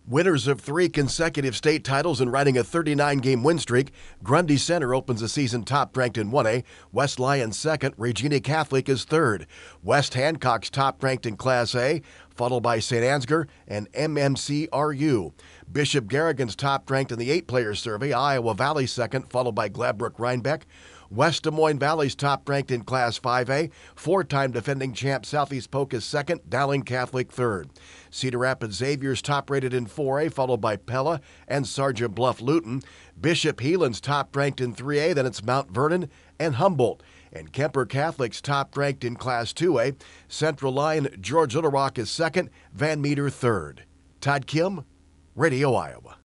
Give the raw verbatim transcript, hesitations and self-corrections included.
Winners of three consecutive state titles and riding a thirty-nine game win streak, Grundy Center opens the season top-ranked in one A. West Lyon second, Regina Catholic is third. West Hancock's top-ranked in Class A, followed by Saint Ansgar and M M C R U. Bishop Garrigan's top-ranked in the eight-player survey, Iowa Valley second, followed by Gladbrook Rhinebeck. West Des Moines Valley's top-ranked in Class five A, four-time defending champ Southeast Polk is second, Dowling Catholic third. Cedar Rapids Xavier's top-rated in four A, followed by Pella and Sergeant Bluff Luton. Bishop Heelan's top-ranked in three A, then it's Mount Vernon and Humboldt. And Kemper Catholic's top-ranked in Class two A. Central Lyon George Little Rock is second, Van Meter third. Todd Kim, Radio Iowa.